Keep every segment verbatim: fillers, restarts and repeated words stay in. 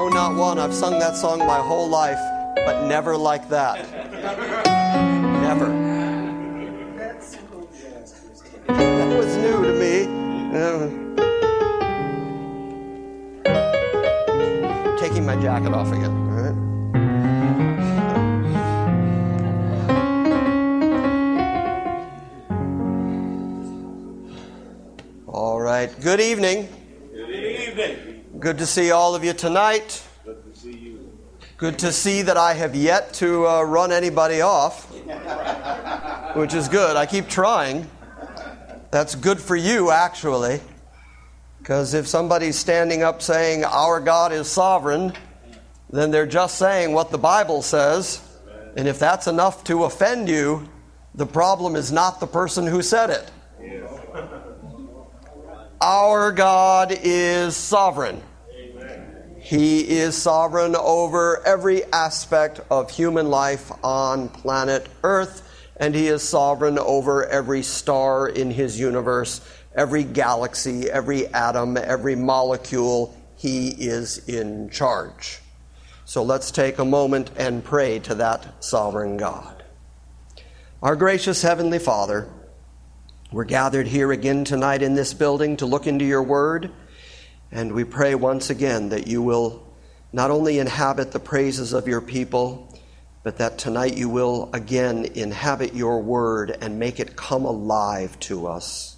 No, not one. I've sung that song my whole life, but never like that. Never. That was new to me. Uh, taking my jacket off again. All right. All right. Good evening. Good evening. Good to see all of you tonight. Good to see you. Good to see that I have yet to uh, run anybody off, which is good. I keep trying. That's good for you, actually, because if somebody's standing up saying, our God is sovereign, then they're just saying what the Bible says. And if that's enough to offend you, the problem is not the person who said it. Our God is sovereign. He is sovereign over every aspect of human life on planet Earth, and He is sovereign over every star in His universe, every galaxy, every atom, every molecule. He is in charge. So let's take a moment and pray to that sovereign God. Our gracious Heavenly Father, we're gathered here again tonight in this building to look into Your Word, and we pray once again that You will not only inhabit the praises of Your people, but that tonight You will again inhabit Your Word and make it come alive to us.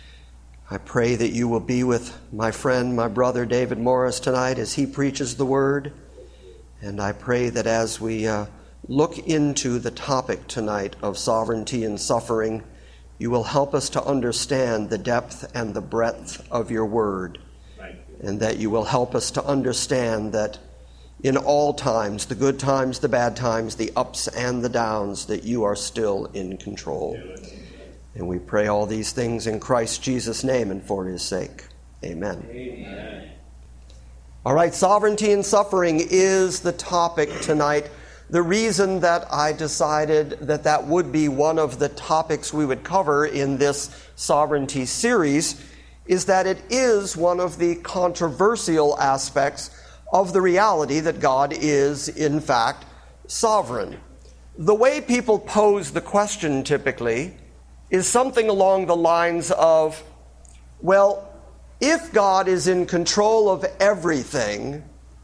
I pray that You will be with my friend, my brother David Morris tonight as he preaches the Word, and I pray that as we uh, look into the topic tonight of sovereignty and suffering, You will help us to understand the depth and the breadth of Your Word, and that You will help us to understand that in all times, the good times, the bad times, the ups and the downs, that You are still in control. And we pray all these things in Christ Jesus' name and for His sake. Amen. Amen. All right, sovereignty and suffering is the topic tonight. The reason that I decided that that would be one of the topics we would cover in this sovereignty series is that it is one of the controversial aspects of the reality that God is, in fact, sovereign. The way people pose the question typically is something along the lines of, well, if God is in control of everything,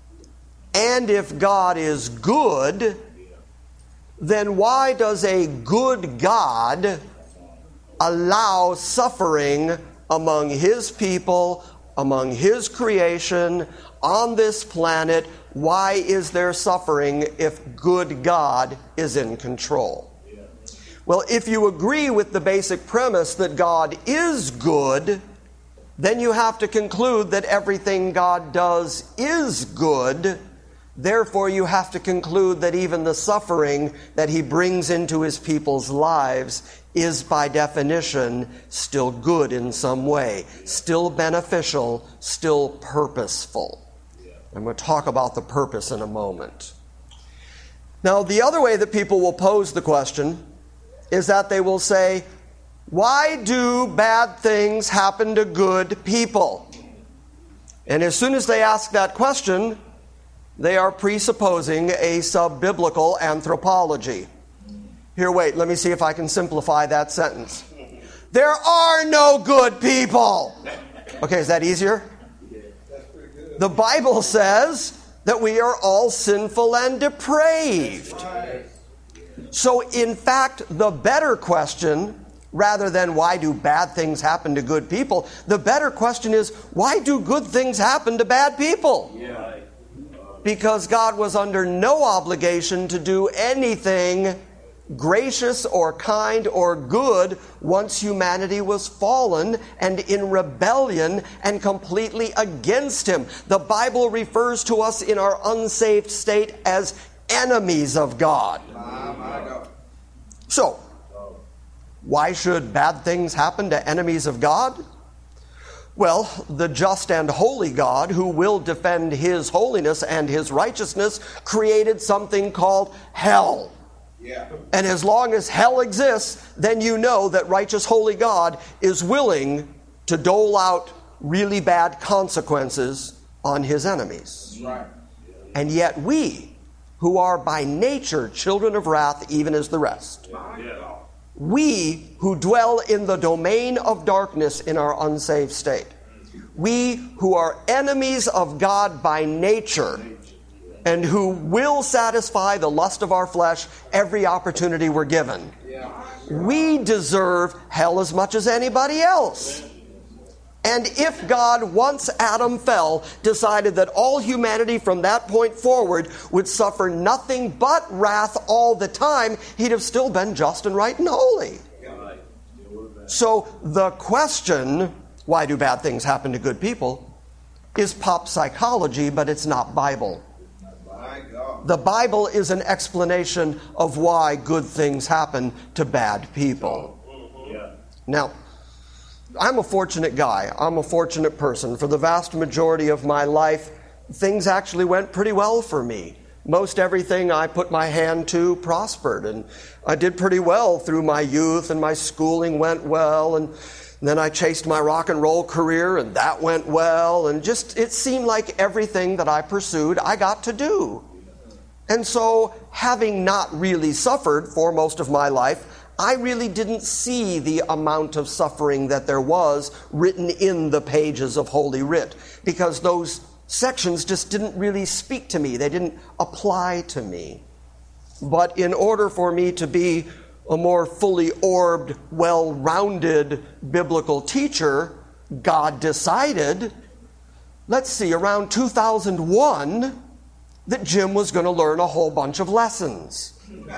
and if God is good, then why does a good God allow suffering among His people, among His creation, on this planet? Why is there suffering if good God is in control? Well, if you agree with the basic premise that God is good, then you have to conclude that everything God does is good. Therefore, you have to conclude that even the suffering that He brings into His people's lives is, by definition, still good in some way, still beneficial, still purposeful. I'm going to talk about the purpose in a moment. Now, the other way that people will pose the question is that they will say, why do bad things happen to good people? And as soon as they ask that question, they are presupposing a sub-biblical anthropology. Here, wait, let me see if I can simplify that sentence. There are no good people. Okay, is that easier? The Bible says that we are all sinful and depraved. So, in fact, the better question, rather than why do bad things happen to good people, the better question is, why do good things happen to bad people? Yeah. Because God was under no obligation to do anything gracious or kind or good once humanity was fallen and in rebellion and completely against Him. The Bible refers to us in our unsaved state as enemies of God. So, why should bad things happen to enemies of God? Well, the just and holy God, who will defend His holiness and His righteousness, created something called hell. Yeah. And as long as hell exists, then you know that righteous holy God is willing to dole out really bad consequences on His enemies. Right. And yet we, who are by nature children of wrath, even as the rest, we who dwell in the domain of darkness in our unsaved state, we who are enemies of God by nature, and who will satisfy the lust of our flesh every opportunity we're given, we deserve hell as much as anybody else. And if God, once Adam fell, decided that all humanity from that point forward would suffer nothing but wrath all the time, he'd have still been just and right and holy. So the question, why do bad things happen to good people, is pop psychology, but it's not Bible. The Bible is an explanation of why good things happen to bad people. Now, I'm a fortunate guy. I'm a fortunate person. For the vast majority of my life, things actually went pretty well for me. Most everything I put my hand to prospered, and I did pretty well through my youth, and my schooling went well, and then I chased my rock and roll career, and that went well, and just it seemed like everything that I pursued, I got to do. And so, having not really suffered for most of my life, I really didn't see the amount of suffering that there was written in the pages of Holy Writ, because those sections just didn't really speak to me. They didn't apply to me. But in order for me to be a more fully orbed, well-rounded biblical teacher, God decided, let's see, around two thousand one, that Jim was going to learn a whole bunch of lessons.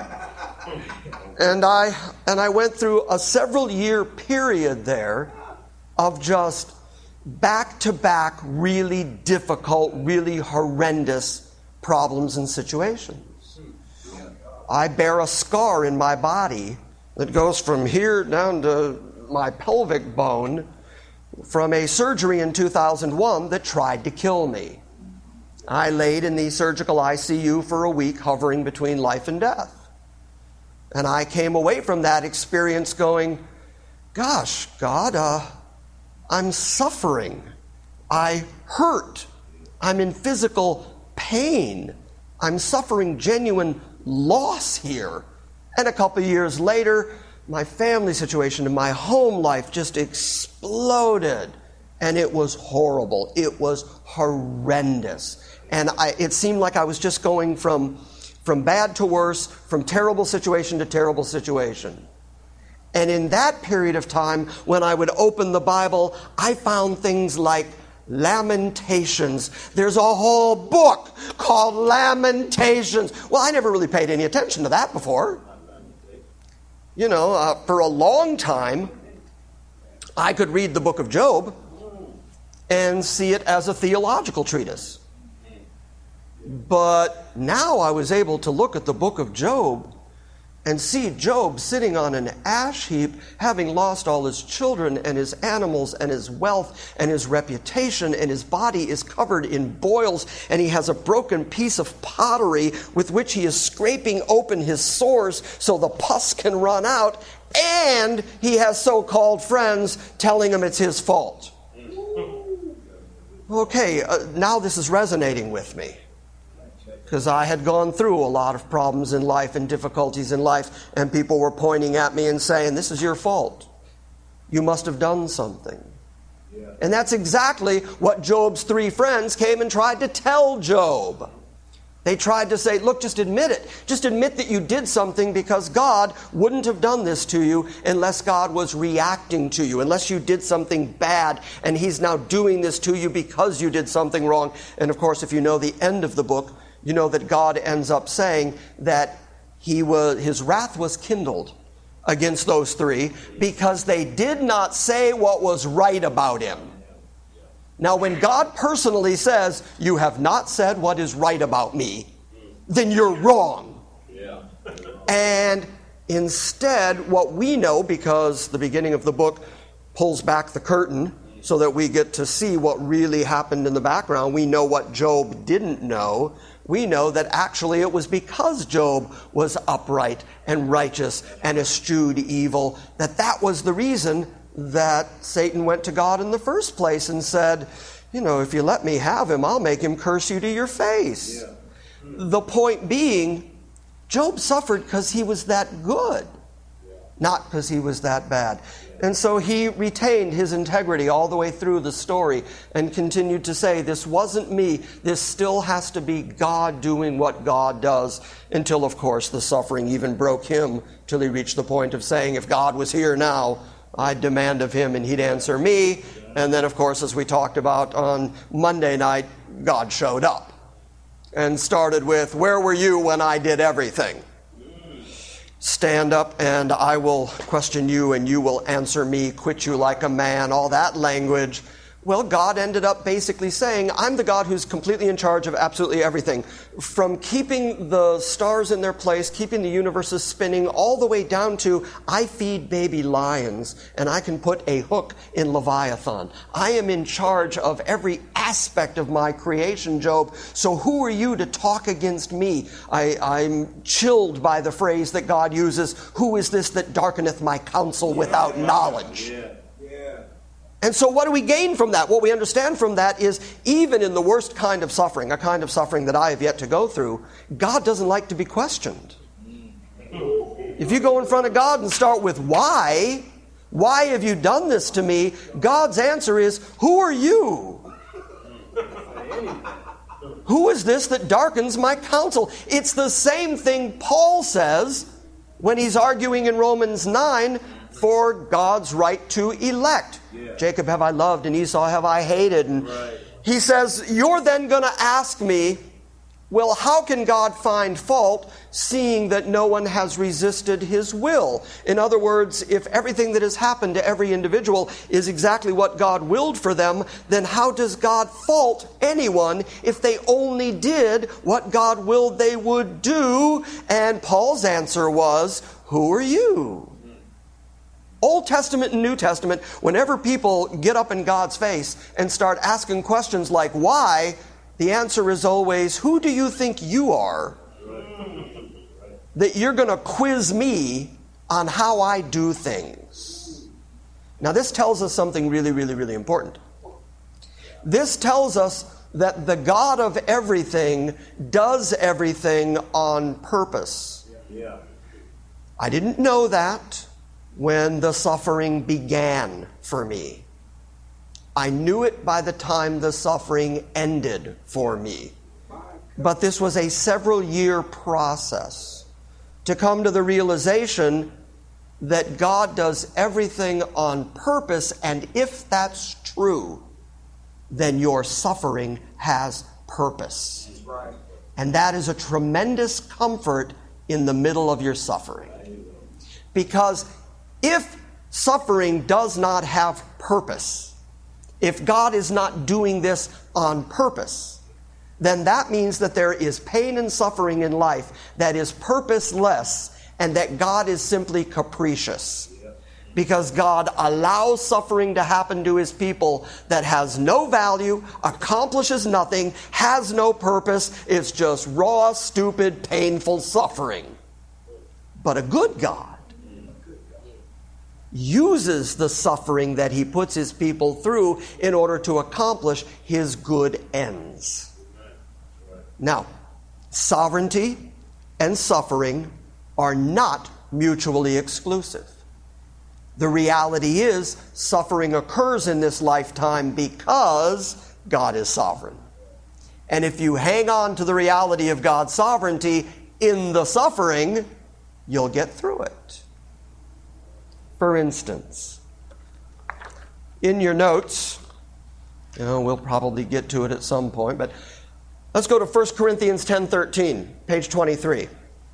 And I and I went through a several year period there of just back-to-back really difficult, really horrendous problems and situations. I bear a scar in my body that goes from here down to my pelvic bone from a surgery in two thousand one that tried to kill me. I laid in the surgical I C U for a week, hovering between life and death. And I came away from that experience going, gosh, God, uh, I'm suffering. I hurt. I'm in physical pain. I'm suffering genuine loss here. And a couple of years later, my family situation and my home life just exploded. And it was horrible. It was horrendous. And I, it seemed like I was just going from, from bad to worse, from terrible situation to terrible situation. And in that period of time, when I would open the Bible, I found things like Lamentations. There's a whole book called Lamentations. Well, I never really paid any attention to that before. You know, uh, for a long time, I could read the book of Job and see it as a theological treatise. But now I was able to look at the book of Job and see Job sitting on an ash heap, having lost all his children and his animals and his wealth and his reputation, and his body is covered in boils, and he has a broken piece of pottery with which he is scraping open his sores so the pus can run out, and he has so-called friends telling him it's his fault. Okay, uh, now this is resonating with me, because I had gone through a lot of problems in life and difficulties in life, and people were pointing at me and saying, this is your fault. You must have done something. Yeah. And that's exactly what Job's three friends came and tried to tell Job. They tried to say, look, just admit it. Just admit that you did something, because God wouldn't have done this to you unless God was reacting to you, unless you did something bad, and he's now doing this to you because you did something wrong. And of course, if you know the end of the book, you know that God ends up saying that he was, his wrath was kindled against those three because they did not say what was right about him. Now, when God personally says, you have not said what is right about me, then you're wrong. Yeah. And instead, what we know, because the beginning of the book pulls back the curtain so that we get to see what really happened in the background, we know what Job didn't know. We know that actually it was because Job was upright and righteous and eschewed evil, that that was the reason that Satan went to God in the first place and said, you know, if you let me have him, I'll make him curse you to your face. Yeah. The point being, Job suffered because he was that good, not because he was that bad. And so he retained his integrity all the way through the story and continued to say, this wasn't me. This still has to be God doing what God does, until, of course, the suffering even broke him till he reached the point of saying, if God was here now, I'd demand of him and he'd answer me. And then, of course, as we talked about on Monday night, God showed up and started with, where were you when I did everything? Stand up and I will question you and you will answer me, quit you like a man, all that language. Well, God ended up basically saying, I'm the God who's completely in charge of absolutely everything. From keeping the stars in their place, keeping the universes spinning, all the way down to, I feed baby lions and I can put a hook in Leviathan. I am in charge of every aspect of my creation, Job. So who are you to talk against me? I, I'm chilled by the phrase that God uses, who is this that darkeneth my counsel without knowledge? Yeah. And so what do we gain from that? What we understand from that is, even in the worst kind of suffering, a kind of suffering that I have yet to go through, God doesn't like to be questioned. If you go in front of God and start with why, why have you done this to me? God's answer is, who are you? Who is this that darkens my counsel? It's the same thing Paul says when he's arguing in Romans nine for God's right to elect. Yeah. Jacob have I loved and Esau have I hated. And right. He says, you're then going to ask me, well, how can God find fault seeing that no one has resisted his will? In other words, if everything that has happened to every individual is exactly what God willed for them, then how does God fault anyone if they only did what God willed they would do? And Paul's answer was, who are you? Old Testament and New Testament, whenever people get up in God's face and start asking questions like why, the answer is always, who do you think you are that you're going to quiz me on how I do things? Now this tells us something really, really, really important. This tells us that the God of everything does everything on purpose. Yeah. I didn't know that when the suffering began for me. I knew it by the time the suffering ended for me. But this was a several year process to come to the realization that God does everything on purpose, and if that's true, then your suffering has purpose. And that is a tremendous comfort in the middle of your suffering. Because if suffering does not have purpose, if God is not doing this on purpose, then that means that there is pain and suffering in life that is purposeless and that God is simply capricious. Because God allows suffering to happen to his people that has no value, accomplishes nothing, has no purpose. It's just raw, stupid, painful suffering. But a good God uses the suffering that he puts his people through in order to accomplish his good ends. Now, sovereignty and suffering are not mutually exclusive. The reality is, suffering occurs in this lifetime because God is sovereign. And if you hang on to the reality of God's sovereignty in the suffering, you'll get through it. For instance, in your notes, you know, we'll probably get to it at some point, but let's go to First Corinthians ten thirteen, page twenty-three.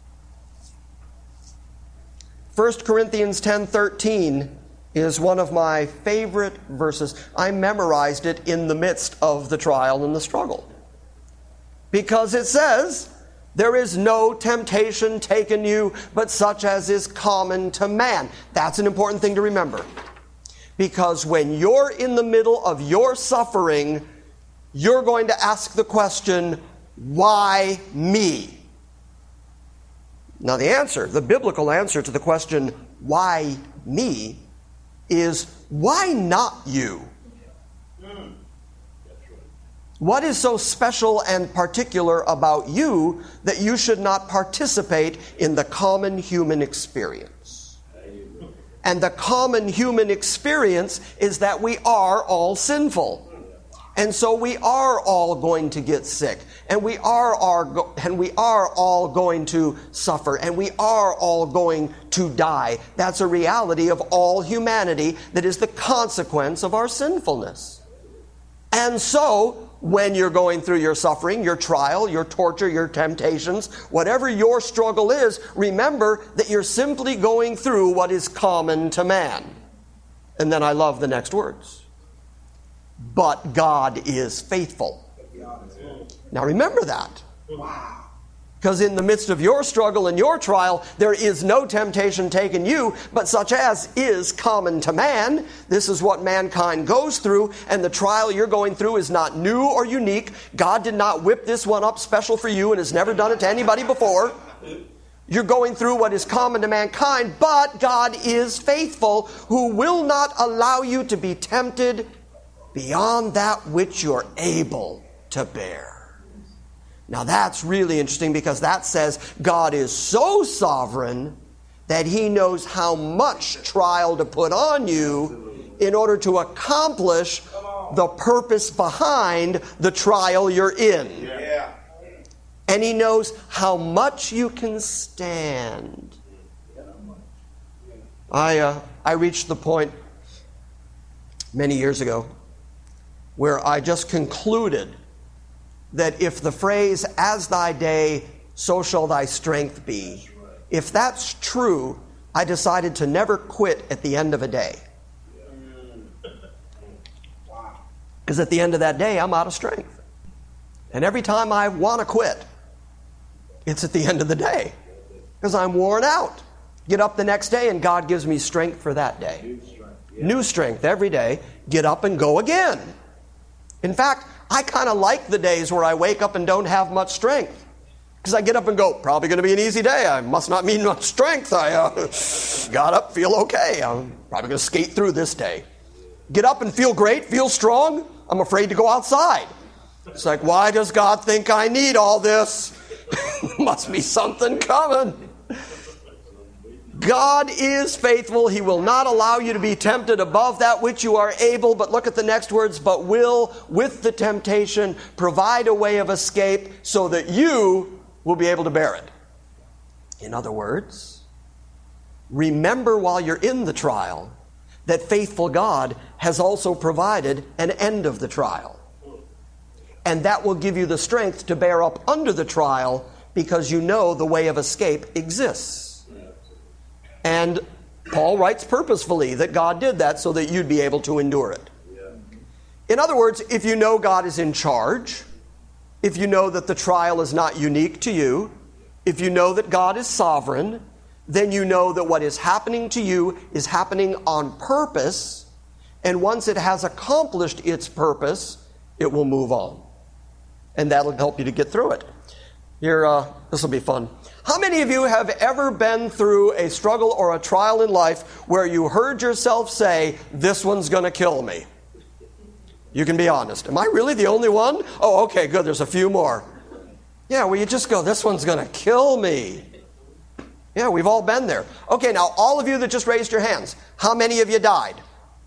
First Corinthians ten thirteen is one of my favorite verses. I memorized it in the midst of the trial and the struggle. Because it says, there is no temptation taken you, but such as is common to man. That's an important thing to remember. Because when you're in the middle of your suffering, you're going to ask the question, why me? Now the answer, the biblical answer to the question, why me, is why not you? What is so special and particular about you that you should not participate in the common human experience? And the common human experience is that we are all sinful. And so we are all going to get sick. And we are, are, and we are all going to suffer. And we are all going to die. That's a reality of all humanity that is the consequence of our sinfulness. And so, when you're going through your suffering, your trial, your torture, your temptations, whatever your struggle is, remember that you're simply going through what is common to man. And then I love the next words. But God is faithful. Now remember that. Because in the midst of your struggle and your trial, there is no temptation taken you, but such as is common to man. This is what mankind goes through, and the trial you're going through is not new or unique. God did not whip this one up special for you and has never done it to anybody before. You're going through what is common to mankind, but God is faithful, who will not allow you to be tempted beyond that which you're able to bear. Now that's really interesting, because that says God is so sovereign that He knows how much trial to put on you in order to accomplish the purpose behind the trial you're in. Yeah. And He knows how much you can stand. I, uh, I reached the point many years ago where I just concluded that if the phrase, as thy day, so shall thy strength be, if that's true, I decided to never quit at the end of a day. Because at the end of that day, I'm out of strength. And every time I want to quit, it's at the end of the day. Because I'm worn out. Get up the next day and God gives me strength for that day. New strength. Yeah. New strength every day. Get up and go again. In fact, I kind of like the days where I wake up and don't have much strength. Because I get up and go, probably going to be an easy day. I must not need much strength. I uh, got up, feel okay. I'm probably going to skate through this day. Get up and feel great, feel strong. I'm afraid to go outside. It's like, why does God think I need all this? Must be something coming. God is faithful. He will not allow you to be tempted above that which you are able. But look at the next words. But will, with the temptation, provide a way of escape so that you will be able to bear it. In other words, remember while you're in the trial that faithful God has also provided an end of the trial. And that will give you the strength to bear up under the trial, because you know the way of escape exists. And Paul writes purposefully that God did that so that you'd be able to endure it. In other words, if you know God is in charge, if you know that the trial is not unique to you, if you know that God is sovereign, then you know that what is happening to you is happening on purpose, and once it has accomplished its purpose, it will move on. And that'll help you to get through it. Here, uh, this will be fun. How many of you have ever been through a struggle or a trial in life where you heard yourself say, this one's going to kill me? You can be honest. Am I really the only one? Oh, okay, good. There's a few more. Yeah, well, you just go, this one's going to kill me. Yeah, we've all been there. Okay, now, all of you that just raised your hands, how many of you died?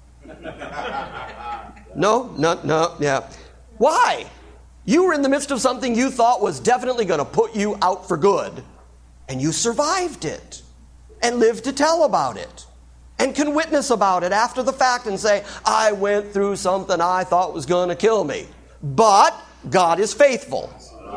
No? No, no, yeah. Why? You were in the midst of something you thought was definitely going to put you out for good, and you survived it, and lived to tell about it, and can witness about it after the fact and say, I went through something I thought was going to kill me. But God is faithful.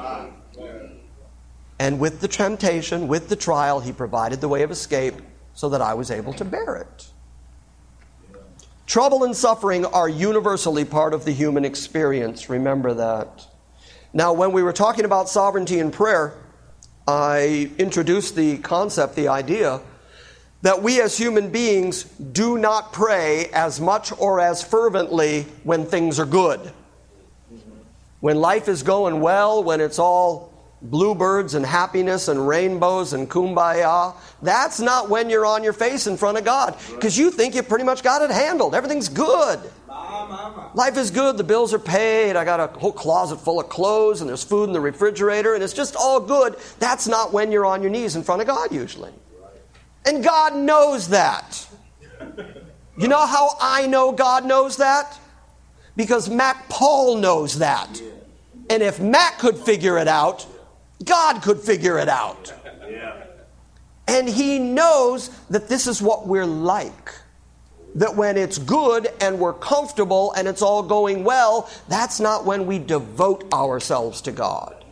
And with the temptation, with the trial, He provided the way of escape so that I was able to bear it. Trouble and suffering are universally part of the human experience. Remember that. Now, when we were talking about sovereignty in prayer, I introduced the concept, the idea, that we as human beings do not pray as much or as fervently when things are good. When life is going well, when it's all bluebirds and happiness and rainbows and kumbaya, that's not when you're on your face in front of God, because you think you pretty much got it handled. Everything's good. Life is good. The bills are paid. I got a whole closet full of clothes, and there's food in the refrigerator, and it's just all good. That's not when you're on your knees in front of God usually. And God knows that. You know how I know God knows that? Because Mac Paul knows that. And if Mac could figure it out, God could figure it out. And he knows that this is what we're like. That when it's good and we're comfortable and it's all going well, that's not when we devote ourselves to God.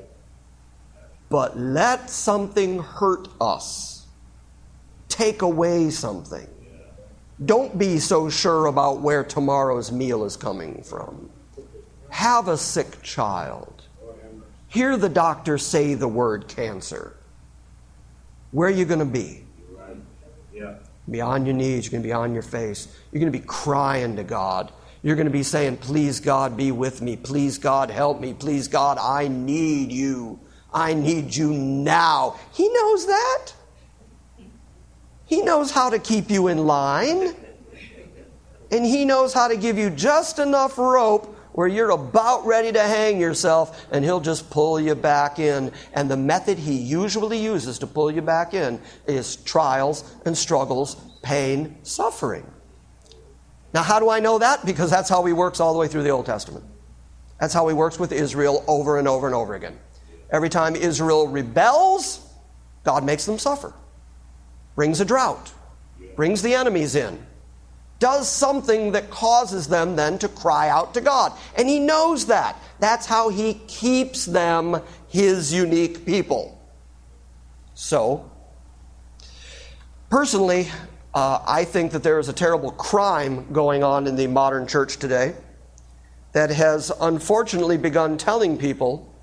But let something hurt us. Take away something. Don't be so sure about where tomorrow's meal is coming from. Have a sick child. Hear the doctor say the word cancer. Where are you going to be? Be on your knees. You're going to be on your face. You're going to be crying to God. You're going to be saying, please, God, be with me. Please, God, help me. Please, God, I need you. I need you now. He knows that. He knows how to keep you in line. And he knows how to give you just enough rope where you're about ready to hang yourself, and he'll just pull you back in. And the method he usually uses to pull you back in is trials and struggles, pain, suffering. Now, how do I know that? Because that's how he works all the way through the Old Testament. That's how he works with Israel over and over and over again. Every time Israel rebels, God makes them suffer. Brings a drought. Brings the enemies in. Does something that causes them then to cry out to God. And he knows that. That's how he keeps them his unique people. So, personally, uh, I think that there is a terrible crime going on in the modern church today that has unfortunately begun telling people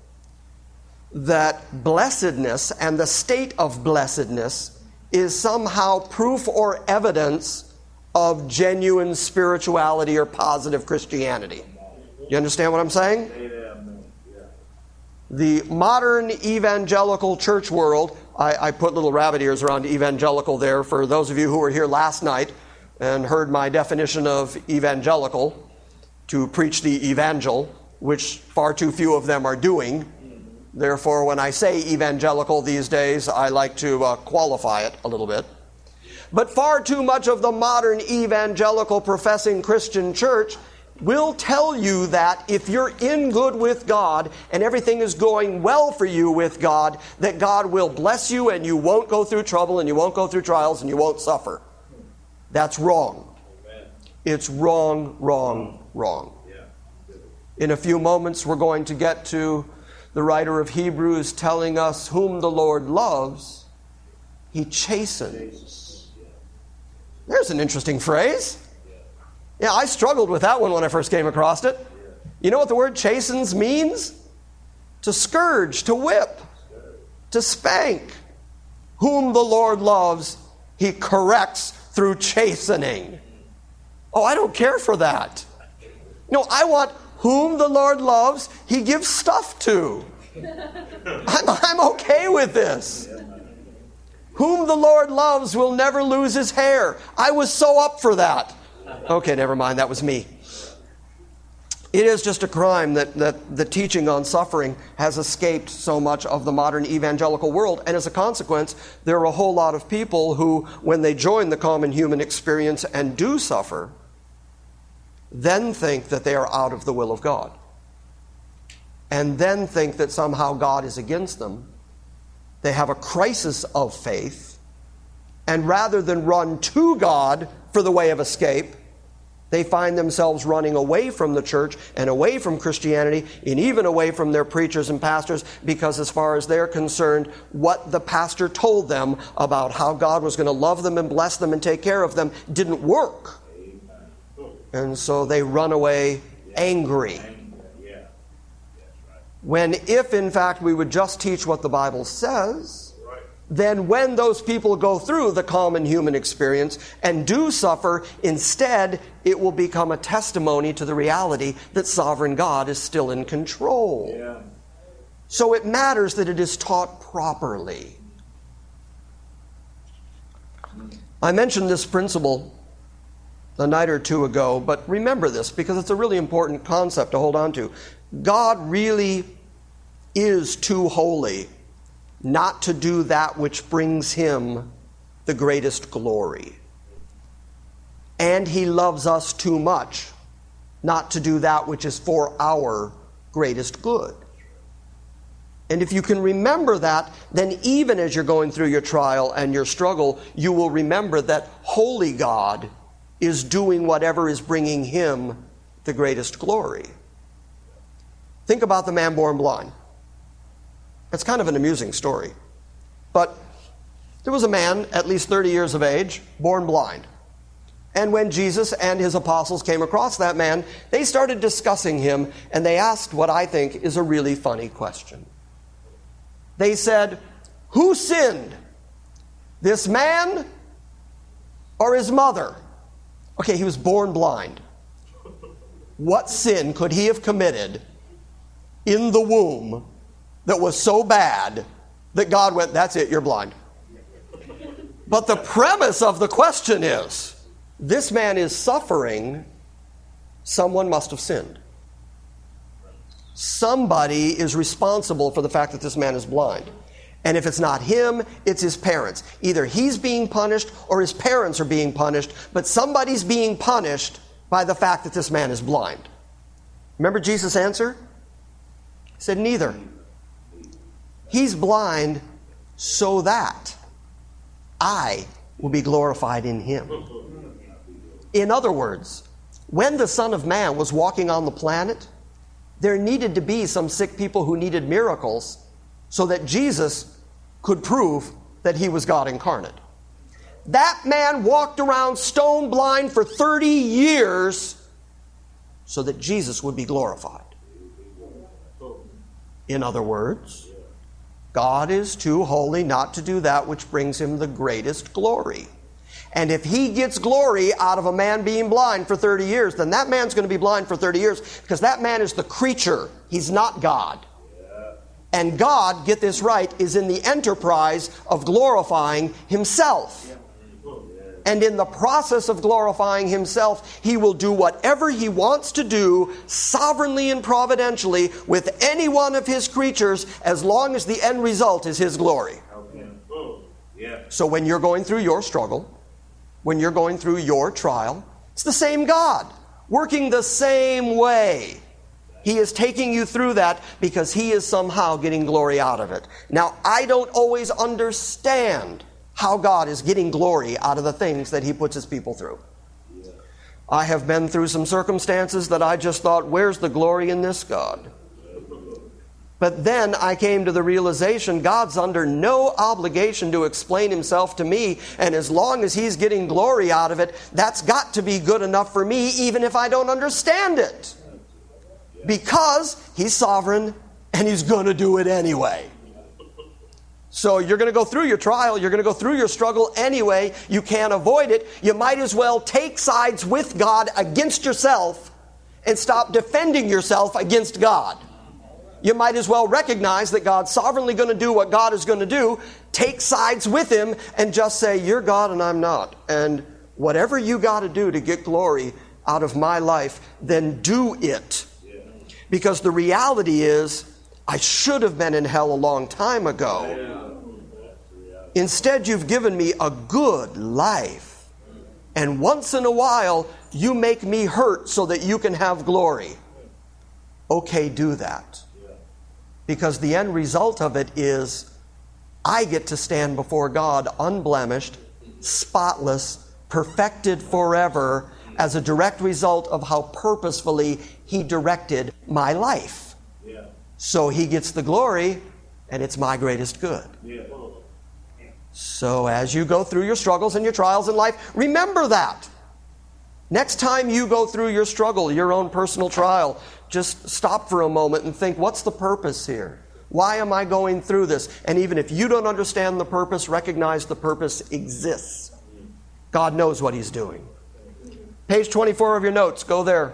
that blessedness and the state of blessedness is somehow proof or evidence of genuine spirituality or positive Christianity. You understand what I'm saying? The modern evangelical church world, I, I put little rabbit ears around evangelical there for those of you who were here last night and heard my definition of evangelical, to preach the evangel, which far too few of them are doing. Therefore, when I say evangelical these days, I like to uh, qualify it a little bit. But far too much of the modern evangelical professing Christian church will tell you that if you're in good with God and everything is going well for you with God, that God will bless you and you won't go through trouble and you won't go through trials and you won't suffer. That's wrong. It's wrong, wrong, wrong. In a few moments, we're going to get to the writer of Hebrews telling us whom the Lord loves, he chastens. There's an interesting phrase. Yeah, I struggled with that one when I first came across it. You know what the word chastens means? To scourge, to whip, to spank. Whom the Lord loves, he corrects through chastening. Oh, I don't care for that. No, I want whom the Lord loves, he gives stuff to. I'm, I'm okay with this. Whom the Lord loves will never lose his hair. I was so up for that. Okay, never mind. That was me. It is just a crime that, that the teaching on suffering has escaped so much of the modern evangelical world. And as a consequence, there are a whole lot of people who, when they join the common human experience and do suffer, then think that they are out of the will of God. And then think that somehow God is against them. They have a crisis of faith, and rather than run to God for the way of escape, they find themselves running away from the church and away from Christianity and even away from their preachers and pastors, because as far as they're concerned, what the pastor told them about how God was going to love them and bless them and take care of them didn't work. And so they run away angry. When if, in fact, we would just teach what the Bible says, then when those people go through the common human experience and do suffer, instead, it will become a testimony to the reality that sovereign God is still in control. Yeah. So it matters that it is taught properly. I mentioned this principle a night or two ago, but remember this because it's a really important concept to hold on to. God really is too holy not to do that which brings him the greatest glory. And he loves us too much not to do that which is for our greatest good. And if you can remember that, then even as you're going through your trial and your struggle, you will remember that holy God is doing whatever is bringing him the greatest glory. Think about the man born blind. It's kind of an amusing story. But there was a man, at least thirty years of age, born blind. And when Jesus and his apostles came across that man, they started discussing him, and they asked what I think is a really funny question. They said, who sinned? This man or his mother? Okay, he was born blind. What sin could he have committed in the womb that was so bad that God went, that's it, you're blind? But the premise of the question is, this man is suffering, someone must have sinned. Somebody is responsible for the fact that this man is blind. And if it's not him, it's his parents. Either he's being punished or his parents are being punished, but somebody's being punished by the fact that this man is blind. Remember Jesus' answer? He said, neither. He's blind so that I will be glorified in him. In other words, when the Son of Man was walking on the planet, there needed to be some sick people who needed miracles so that Jesus could prove that he was God incarnate. That man walked around stone blind for thirty years so that Jesus would be glorified. In other words, God is too holy not to do that which brings him the greatest glory. And if he gets glory out of a man being blind for thirty years, then that man's going to be blind for thirty years because that man is the creature. He's not God. And God, get this right, is in the enterprise of glorifying himself. And in the process of glorifying himself, he will do whatever he wants to do sovereignly and providentially with any one of his creatures as long as the end result is his glory. So when you're going through your struggle, when you're going through your trial, it's the same God, working the same way. He is taking you through that because he is somehow getting glory out of it. Now, I don't always understand how God is getting glory out of the things that he puts his people through. I have been through some circumstances that I just thought, where's the glory in this, God? But then I came to the realization God's under no obligation to explain himself to me, and as long as he's getting glory out of it, that's got to be good enough for me, even if I don't understand it. Because he's sovereign, and he's going to do it anyway. So you're going to go through your trial, you're going to go through your struggle anyway, you can't avoid it. You might as well take sides with God against yourself and stop defending yourself against God. You might as well recognize that God's sovereignly going to do what God is going to do, take sides with him, and just say, you're God and I'm not. And whatever you got to do to get glory out of my life, then do it. Because the reality is, I should have been in hell a long time ago. Instead, you've given me a good life. And once in a while, you make me hurt so that you can have glory. Okay, do that. Because the end result of it is I get to stand before God unblemished, spotless, perfected forever as a direct result of how purposefully he directed my life. Yeah. So he gets the glory, and it's my greatest good. Yeah. So as you go through your struggles and your trials in life, remember that. Next time you go through your struggle, your own personal trial, just stop for a moment and think, what's the purpose here? Why am I going through this? And even if you don't understand the purpose, recognize the purpose exists. God knows what he's doing. Page twenty-four of your notes, go there.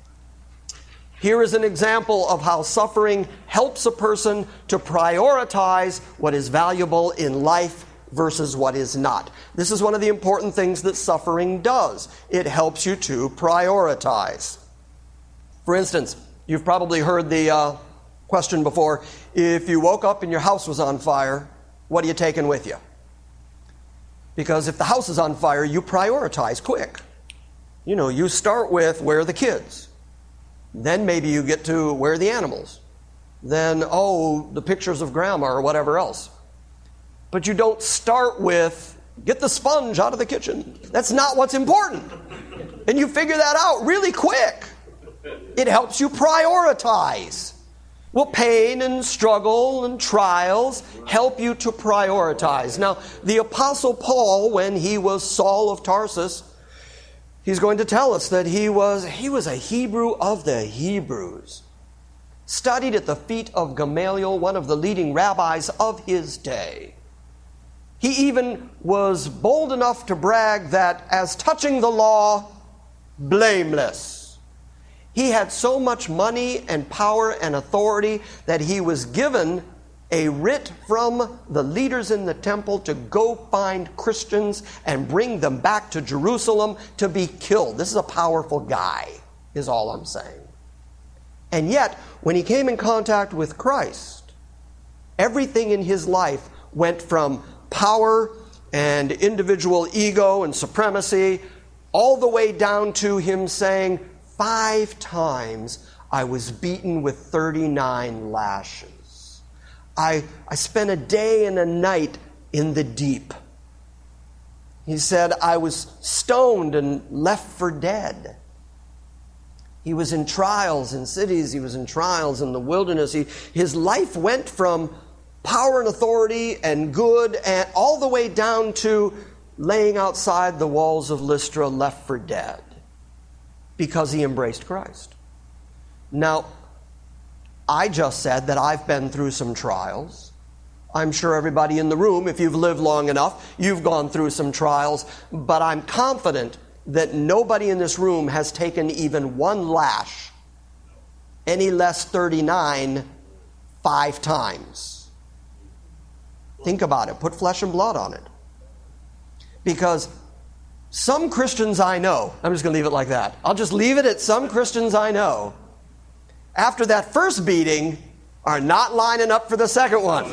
Here is an example of how suffering helps a person to prioritize what is valuable in life versus what is not. This is one of the important things that suffering does. It helps you to prioritize. For instance, you've probably heard the uh, question before, if you woke up and your house was on fire, what are you taking with you? Because if the house is on fire, you prioritize quick. You know, you start with where are the kids? Then maybe you get to where are the animals? Then, oh, the pictures of grandma or whatever else. But you don't start with, get the sponge out of the kitchen. That's not what's important. And you figure that out really quick. It helps you prioritize. Well, pain and struggle and trials help you to prioritize. Now, the Apostle Paul, when he was Saul of Tarsus, he's going to tell us that he was, he was a Hebrew of the Hebrews. Studied at the feet of Gamaliel, one of the leading rabbis of his day. He even was bold enough to brag that as touching the law, blameless. He had so much money and power and authority that he was given a writ from the leaders in the temple to go find Christians and bring them back to Jerusalem to be killed. This is a powerful guy, is all I'm saying. And yet, when he came in contact with Christ, everything in his life went from power and individual ego and supremacy all the way down to him saying, five times I was beaten with thirty-nine lashes. I, I spent a day and a night in the deep. He said, I was stoned and left for dead. He was in trials in cities. He was in trials in the wilderness. He, his life went from power and authority and good and all the way down to laying outside the walls of Lystra, left for dead, because he embraced Christ. Now, I just said that I've been through some trials. I'm sure everybody in the room, if you've lived long enough, you've gone through some trials, but I'm confident that nobody in this room has taken even one lash, any less thirty-nine, five times. Think about it. Put flesh and blood on it. Because some Christians I know, I'm just going to leave it like that. I'll just leave it at some Christians I know, after that first beating, are not lining up for the second one.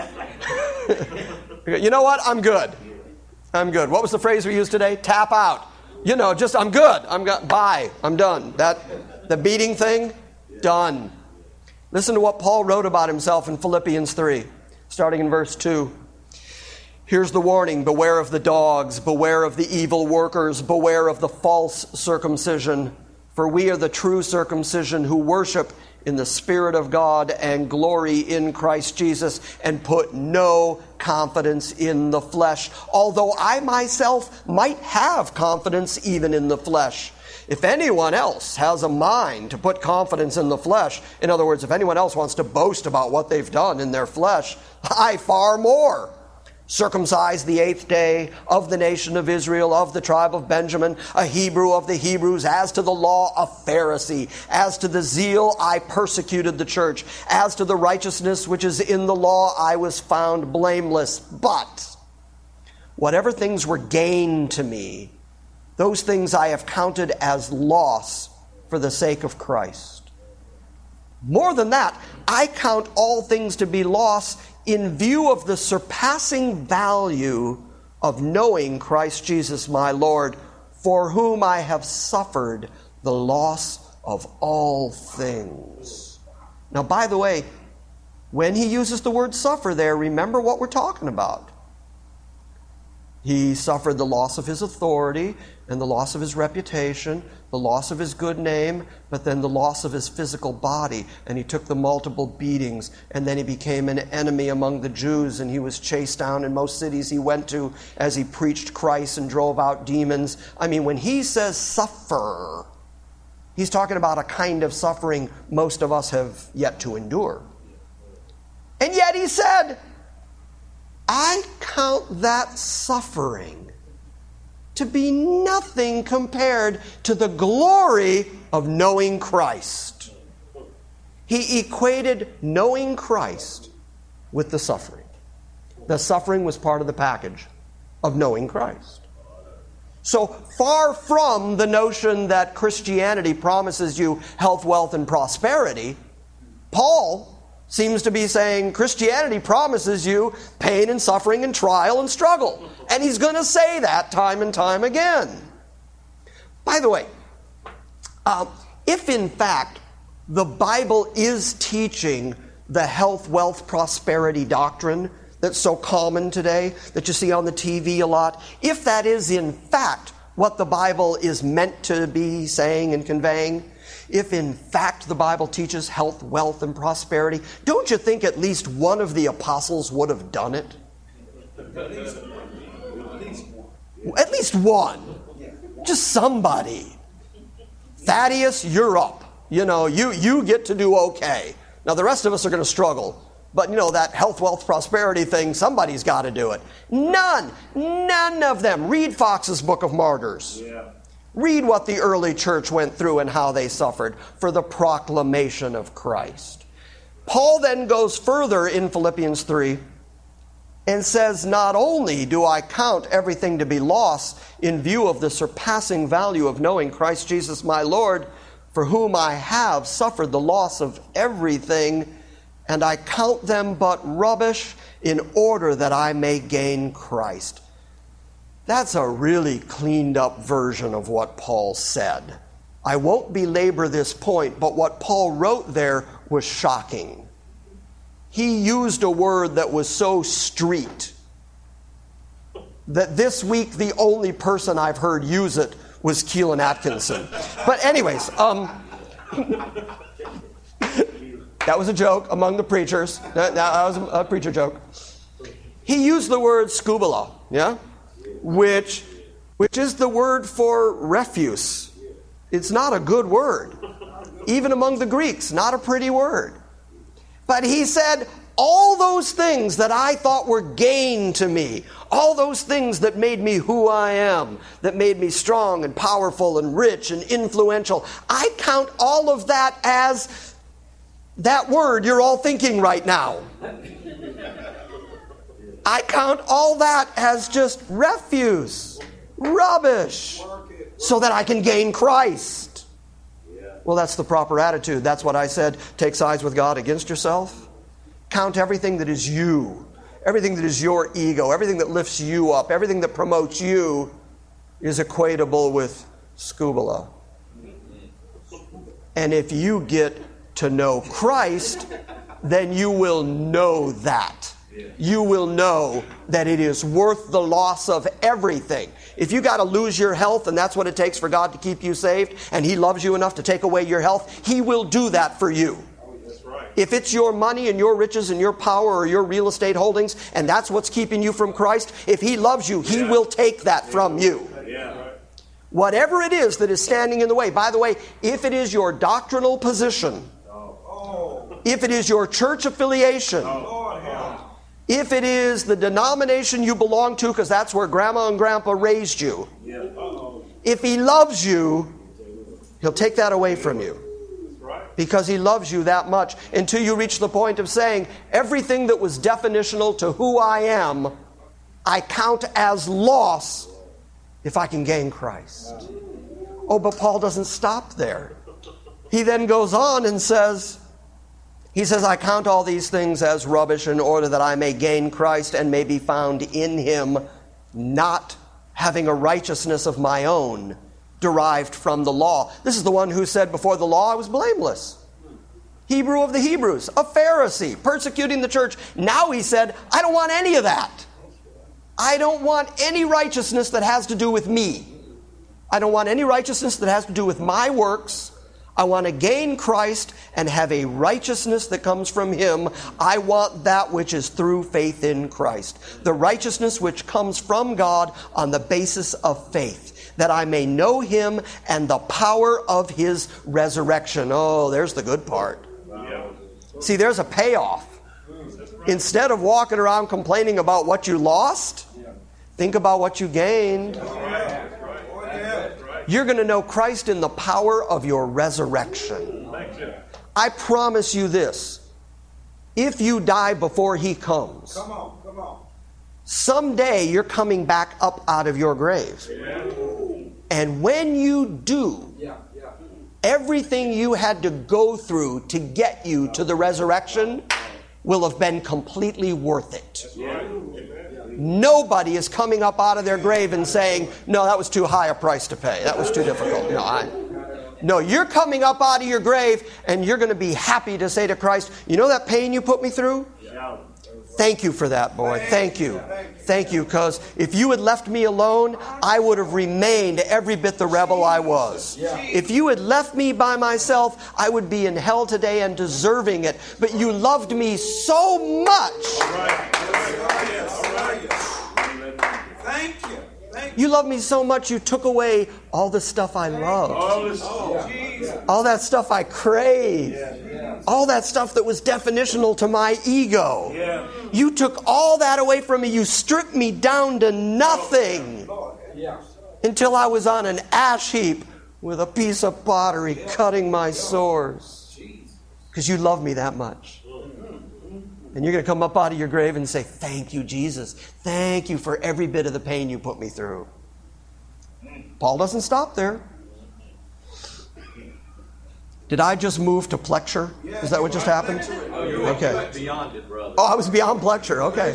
You know what? I'm good. I'm good. What was the phrase we used today? Tap out. You know, just I'm good. I'm go- bye. I'm done. That the beating thing, done. Listen to what Paul wrote about himself in Philippians three, starting in verse two. Here's the warning: beware of the dogs, beware of the evil workers, beware of the false circumcision. For we are the true circumcision who worship in the Spirit of God and glory in Christ Jesus and put no confidence in the flesh, although I myself might have confidence even in the flesh. If anyone else has a mind to put confidence in the flesh, in other words, if anyone else wants to boast about what they've done in their flesh, I far more. Circumcised the eighth day, of the nation of Israel, of the tribe of Benjamin, a Hebrew of the Hebrews, as to the law, a Pharisee, as to the zeal, I persecuted the church, as to the righteousness which is in the law, I was found blameless. But whatever things were gain to me, those things I have counted as loss for the sake of Christ. More than that, I count all things to be loss in view of the surpassing value of knowing Christ Jesus my Lord, for whom I have suffered the loss of all things. Now, by the way, when he uses the word suffer there, remember what we're talking about. He suffered the loss of his authority and the loss of his reputation, the loss of his good name, but then the loss of his physical body. And he took the multiple beatings, and then he became an enemy among the Jews, and he was chased down in most cities he went to as he preached Christ and drove out demons. I mean, when he says suffer, he's talking about a kind of suffering most of us have yet to endure. And yet he said, I count that suffering to be nothing compared to the glory of knowing Christ. He equated knowing Christ with the suffering. The suffering was part of the package of knowing Christ. So far from the notion that Christianity promises you health, wealth, and prosperity, Paul seems to be saying Christianity promises you pain and suffering and trial and struggle. And he's going to say that time and time again. By the way, uh, if in fact the Bible is teaching the health, wealth, prosperity doctrine that's so common today, that you see on the T V a lot, if that is in fact what the Bible is meant to be saying and conveying, if in fact the Bible teaches health, wealth, and prosperity, don't you think at least one of the apostles would have done it? At least one. Just somebody. Thaddeus, you're up. You know, you, you get to do okay. Now the rest of us are going to struggle. But, you know, that health, wealth, prosperity thing, somebody's got to do it. None. None of them. Read Fox's Book of Martyrs. Yeah. Read what the early church went through and how they suffered for the proclamation of Christ. Paul then goes further in Philippians three and says, not only do I count everything to be lost in view of the surpassing value of knowing Christ Jesus my Lord, for whom I have suffered the loss of everything, and I count them but rubbish in order that I may gain Christ. That's a really cleaned up version of what Paul said. I won't belabor this point, but what Paul wrote there was shocking. He used a word that was so street that this week the only person I've heard use it was Keelan Atkinson. But anyways, um, that was a joke among the preachers. That, that was a preacher joke. He used the word skubala, yeah? Which, which is the word for refuse. It's not a good word. Even among the Greeks, not a pretty word. But he said, all those things that I thought were gain to me, all those things that made me who I am, that made me strong and powerful and rich and influential, I count all of that as that word you're all thinking right now. I count all that as just refuse, rubbish, so that I can gain Christ. Well, that's the proper attitude. That's what I said. Take sides with God against yourself. Count everything that is you, everything that is your ego, everything that lifts you up, everything that promotes you is equatable with skubala. And if you get to know Christ, then you will know that. You will know that it is worth the loss of everything. If you got to lose your health and that's what it takes for God to keep you saved, and He loves you enough to take away your health, He will do that for you. That's right. If it's your money and your riches and your power or your real estate holdings, and that's what's keeping you from Christ, if He loves you, He yeah. will take that from you. Yeah. Whatever it is that is standing in the way. By the way, if it is your doctrinal position, oh. if it is your church affiliation, oh. if it is the denomination you belong to because that's where Grandma and Grandpa raised you, yeah. if He loves you, He'll take that away from you. Because He loves you that much until you reach the point of saying, everything that was definitional to who I am, I count as loss if I can gain Christ. Oh, but Paul doesn't stop there. He then goes on and says, he says, I count all these things as rubbish in order that I may gain Christ and may be found in Him, not having a righteousness of my own derived from the law. This is the one who said before the law I was blameless. Hebrew of the Hebrews, a Pharisee, persecuting the church. Now he said, I don't want any of that. I don't want any righteousness that has to do with me. I don't want any righteousness that has to do with my works. I want to gain Christ and have a righteousness that comes from Him. I want that which is through faith in Christ. The righteousness which comes from God on the basis of faith, that I may know Him and the power of His resurrection. Oh, there's the good part. See, there's a payoff. Instead of walking around complaining about what you lost, think about what you gained. You're going to know Christ in the power of your resurrection. I promise you this. If you die before He comes, come on, come on. someday you're coming back up out of your grave. And when you do, everything you had to go through to get you to the resurrection will have been completely worth it. Nobody is coming up out of their grave and saying, no, that was too high a price to pay. That was too difficult. No, I, no, you're coming up out of your grave and you're going to be happy to say to Christ, you know that pain you put me through? Thank you for that, boy. Thank you. Thank you, because if you had left me alone, I would have remained every bit the rebel I was. If you had left me by myself, I would be in hell today and deserving it. But you loved me so much. Thank you. You loved me so much, you took away all the stuff I loved. All that stuff I craved. All that stuff that was definitional to my ego. You took all that away from me. You stripped me down to nothing until I was on an ash heap with a piece of pottery cutting my sores. Because you love me that much. And you're going to come up out of your grave and say, thank you, Jesus. Thank you for every bit of the pain you put me through. Paul doesn't stop there. Did I just move to plecture? Is that what just happened? Okay. Beyond it, brother. Oh, I was beyond plecture. Okay.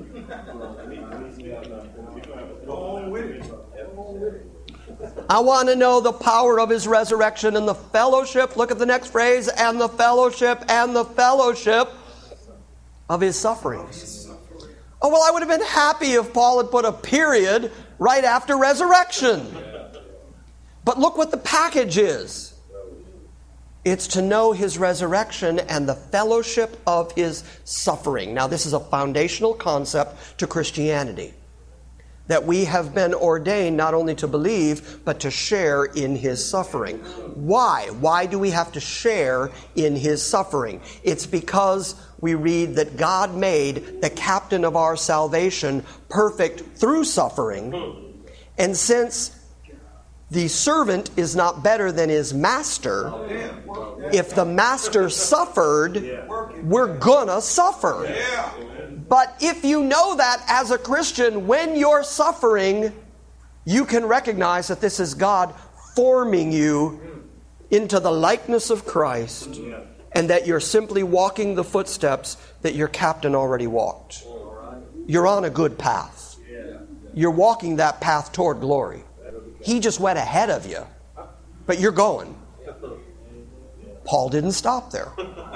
I want to know the power of his resurrection and the fellowship. Look at the next phrase. And the fellowship and the fellowship of his sufferings. Oh, well, I would have been happy if Paul had put a period right after resurrection. But look what the package is. It's to know his resurrection and the fellowship of his suffering. Now, this is a foundational concept to Christianity. That we have been ordained not only to believe, but to share in his suffering. Why? Why do we have to share in his suffering? It's because we read that God made the captain of our salvation perfect through suffering. And since the servant is not better than his master, if the master suffered, we're gonna suffer. But if you know that as a Christian, when you're suffering, you can recognize that this is God forming you into the likeness of Christ, and that you're simply walking the footsteps that your captain already walked. You're on a good path. You're walking that path toward glory. He just went ahead of you, but you're going. Paul didn't stop there.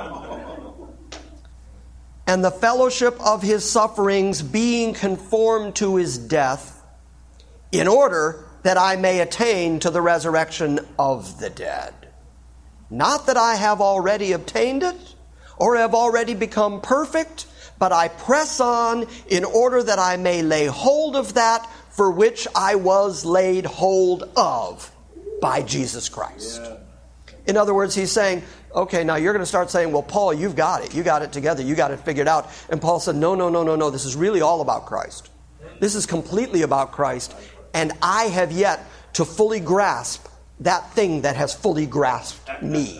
And the fellowship of his sufferings, being conformed to his death, in order that I may attain to the resurrection of the dead. Not that I have already obtained it, or have already become perfect, but I press on in order that I may lay hold of that for which I was laid hold of by Jesus Christ. Yeah. In other words, he's saying, okay, now you're going to start saying, well, Paul, you've got it. You got it together. You got it figured out. And Paul said, no, no, no, no, no. This is really all about Christ. This is completely about Christ. And I have yet to fully grasp that thing that has fully grasped me.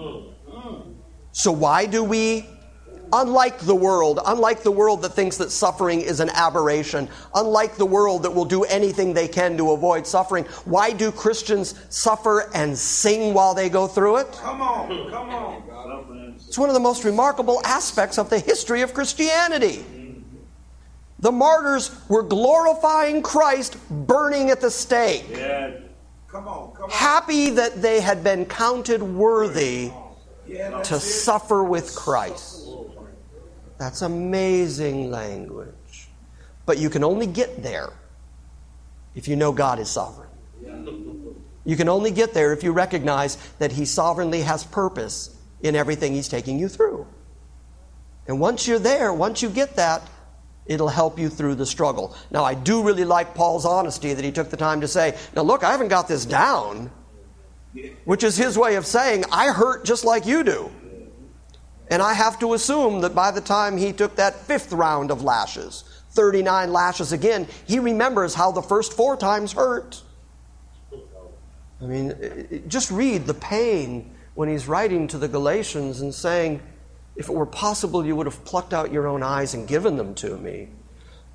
So why do we, unlike the world, unlike the world that thinks that suffering is an aberration, unlike the world that will do anything they can to avoid suffering, why do Christians suffer and sing while they go through it? Come on, come on. It's one of the most remarkable aspects of the history of Christianity. The martyrs were glorifying Christ, burning at the stake. Yeah. Come on, come on. Happy that they had been counted worthy Yeah, to suffer with Christ. That's amazing language. But you can only get there if you know God is sovereign. You can only get there if you recognize that He sovereignly has purpose in everything He's taking you through. And once you're there, once you get that, it'll help you through the struggle. Now, I do really like Paul's honesty that he took the time to say, now look, I haven't got this down, which is his way of saying, I hurt just like you do. And I have to assume that by the time he took that fifth round of lashes, thirty-nine lashes again, he remembers how the first four times hurt. I mean, just read the pain when he's writing to the Galatians and saying, if it were possible, you would have plucked out your own eyes and given them to me.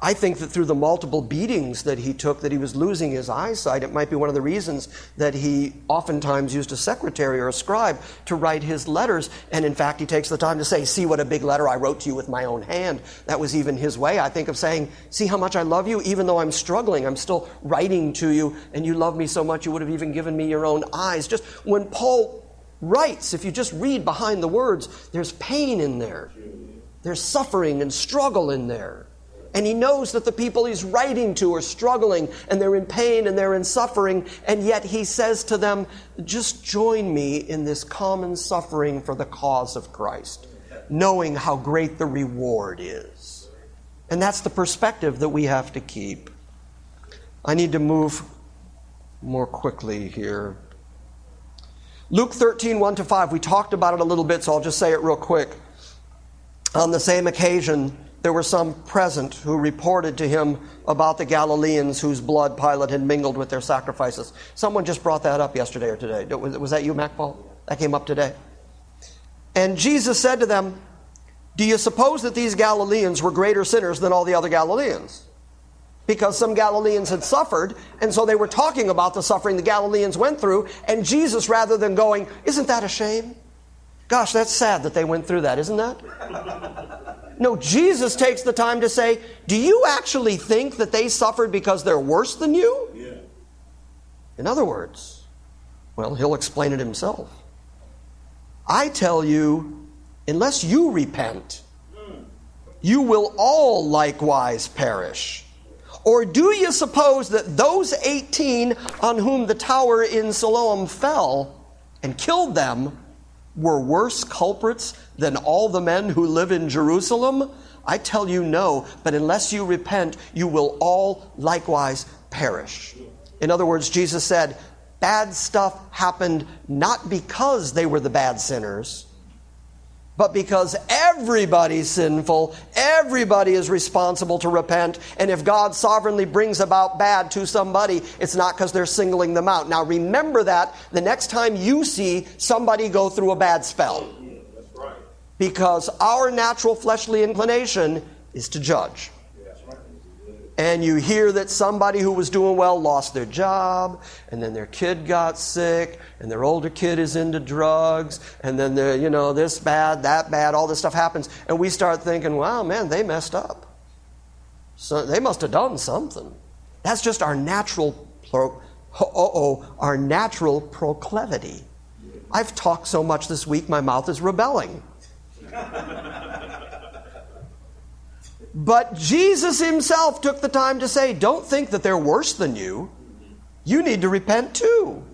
I think that through the multiple beatings that he took, that he was losing his eyesight. It might be one of the reasons that he oftentimes used a secretary or a scribe to write his letters. And in fact, he takes the time to say, see what a big letter I wrote to you with my own hand. That was even his way, I think, of saying, see how much I love you? Even though I'm struggling, I'm still writing to you, and you love me so much you would have even given me your own eyes. Just when Paul writes, if you just read behind the words, there's pain in there. There's suffering and struggle in there. And he knows that the people he's writing to are struggling, and they're in pain, and they're in suffering, and yet he says to them, just join me in this common suffering for the cause of Christ, knowing how great the reward is. And that's the perspective that we have to keep. I need to move more quickly here. Luke thirteen, one to five, we talked about it a little bit, so I'll just say it real quick. On the same occasion, there were some present who reported to him about the Galileans whose blood Pilate had mingled with their sacrifices. Someone just brought that up yesterday or today. Was that you, Mac Paul? That came up today. And Jesus said to them, do you suppose that these Galileans were greater sinners than all the other Galileans? Because some Galileans had suffered, and so they were talking about the suffering the Galileans went through, and Jesus, rather than going, isn't that a shame? Gosh, that's sad that they went through that, isn't that? No, Jesus takes the time to say, do you actually think that they suffered because they're worse than you? Yeah. In other words, well, he'll explain it himself. I tell you, unless you repent, you will all likewise perish. Or do you suppose that those eighteen on whom the tower in Siloam fell and killed them were worse culprits than all the men who live in Jerusalem? I tell you no, but unless you repent, you will all likewise perish. In other words, Jesus said, bad stuff happened not because they were the bad sinners, but because everybody's sinful, everybody is responsible to repent, and if God sovereignly brings about bad to somebody, it's not because they're singling them out. Now remember that the next time you see somebody go through a bad spell. Yeah, that's right. Because our natural fleshly inclination is to judge. And you hear that somebody who was doing well lost their job, and then their kid got sick, and their older kid is into drugs, and then they're, you know, this bad, that bad, all this stuff happens. And we start thinking, wow, man, they messed up. So they must have done something. That's just our natural, pro, uh-oh, our natural proclivity. I've talked so much this week, my mouth is rebelling. But Jesus himself took the time to say, don't think that they're worse than you. You need to repent too.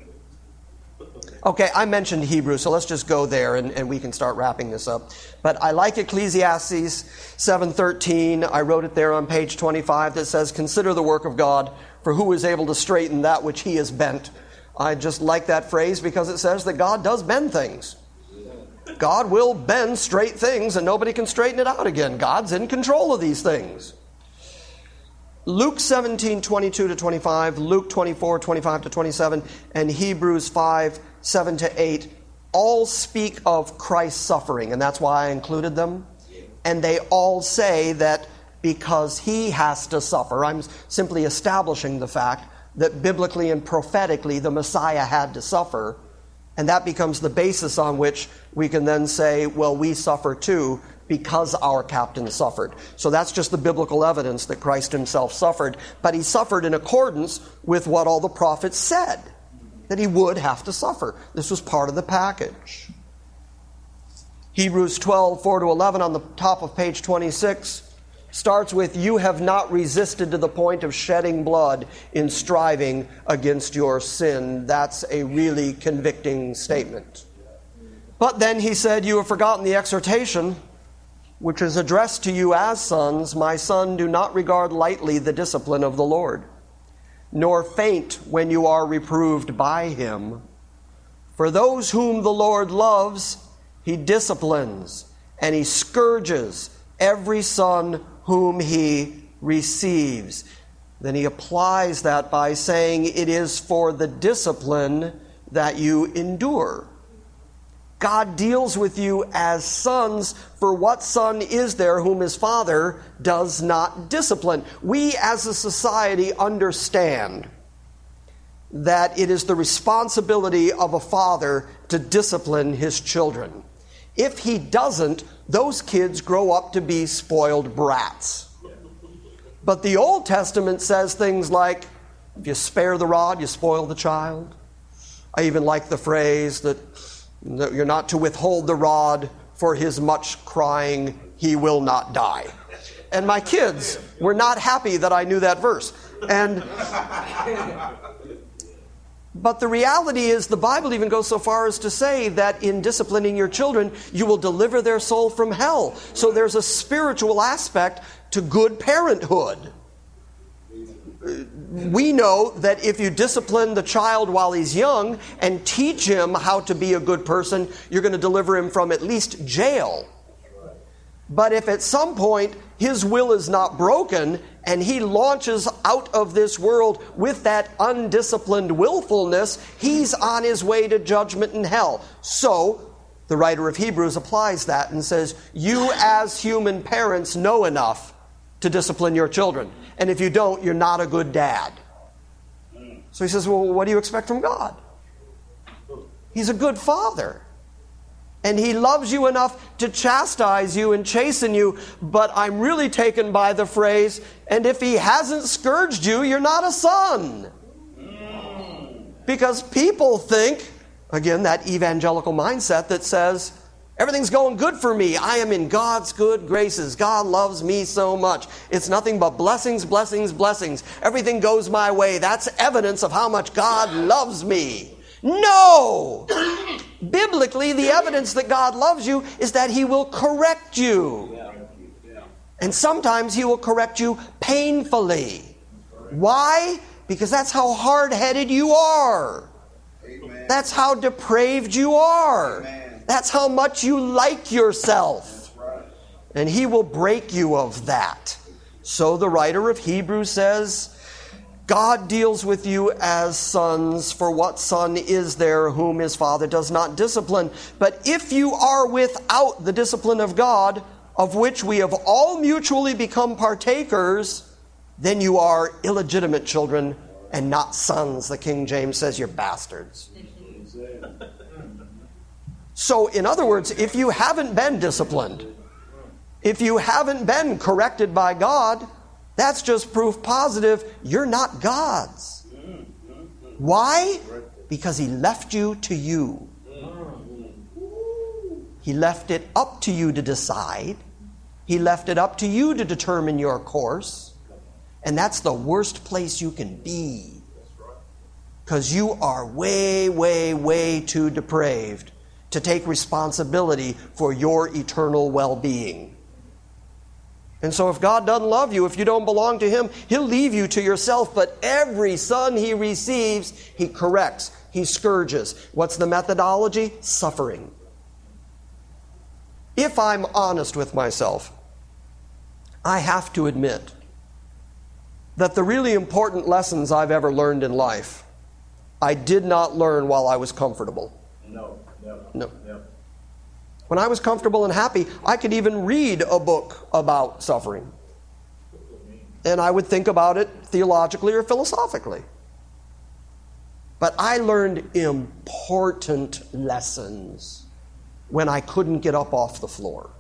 Okay, I mentioned Hebrew, so let's just go there and, and we can start wrapping this up. But I like Ecclesiastes seven thirteen. I wrote it there on page twenty-five that says, consider the work of God, for who is able to straighten that which he has bent. I just like that phrase because it says that God does bend things. God will bend straight things and nobody can straighten it out again. God's in control of these things. Luke seventeen, twenty-two to twenty-five, Luke twenty-four, twenty-five to twenty-seven, and Hebrews five, seven to eight all speak of Christ's suffering, and that's why I included them. And they all say that because he has to suffer, I'm simply establishing the fact that biblically and prophetically the Messiah had to suffer. And that becomes the basis on which we can then say, well, we suffer too because our captain suffered. So that's just the biblical evidence that Christ himself suffered. But he suffered in accordance with what all the prophets said, that he would have to suffer. This was part of the package. Hebrews twelve, four to eleven on the top of page twenty-six starts with, you have not resisted to the point of shedding blood in striving against your sin. That's a really convicting statement. But then he said, you have forgotten the exhortation which is addressed to you as sons. My son, do not regard lightly the discipline of the Lord, nor faint when you are reproved by him. For those whom the Lord loves, he disciplines, and he scourges every son whom he receives. Then he applies that by saying it is for the discipline that you endure. God deals with you as sons, for what son is there whom his father does not discipline? We as a society understand that it is the responsibility of a father to discipline his children. If he doesn't, those kids grow up to be spoiled brats. But the Old Testament says things like, if you spare the rod, you spoil the child. I even like the phrase that, that you're not to withhold the rod for his much crying, he will not die. And my kids were not happy that I knew that verse. And but the reality is the Bible even goes so far as to say that in disciplining your children, you will deliver their soul from hell. So there's a spiritual aspect to good parenthood. We know that if you discipline the child while he's young and teach him how to be a good person, you're going to deliver him from at least jail. But if at some point his will is not broken and he launches out of this world with that undisciplined willfulness, he's on his way to judgment in hell. So the writer of Hebrews applies that and says, you as human parents know enough to discipline your children. And if you don't, you're not a good dad. So he says, well, what do you expect from God? He's a good father. And he loves you enough to chastise you and chasten you. But I'm really taken by the phrase, and if he hasn't scourged you, you're not a son. Because people think, again, that evangelical mindset that says, everything's going good for me. I am in God's good graces. God loves me so much. It's nothing but blessings, blessings, blessings. Everything goes my way. That's evidence of how much God loves me. No! Biblically, the evidence that God loves you is that he will correct you. And sometimes he will correct you painfully. Why? Because that's how hard-headed you are. That's how depraved you are. That's how much you like yourself. And he will break you of that. So the writer of Hebrews says, God deals with you as sons, for what son is there whom his father does not discipline? But if you are without the discipline of God, of which we have all mutually become partakers, then you are illegitimate children and not sons. The King James says you're bastards. So, in other words, if you haven't been disciplined, if you haven't been corrected by God, that's just proof positive you're not God's. Why? Because he left you to you. He left it up to you to decide. He left it up to you to determine your course. And that's the worst place you can be. Because you are way, way, way too depraved to take responsibility for your eternal well-being. And so if God doesn't love you, if you don't belong to him, he'll leave you to yourself. But every son he receives, he corrects, he scourges. What's the methodology? Suffering. If I'm honest with myself, I have to admit that the really important lessons I've ever learned in life, I did not learn while I was comfortable. No, no, No. no. When I was comfortable and happy, I could even read a book about suffering. And I would think about it theologically or philosophically. But I learned important lessons when I couldn't get up off the floor.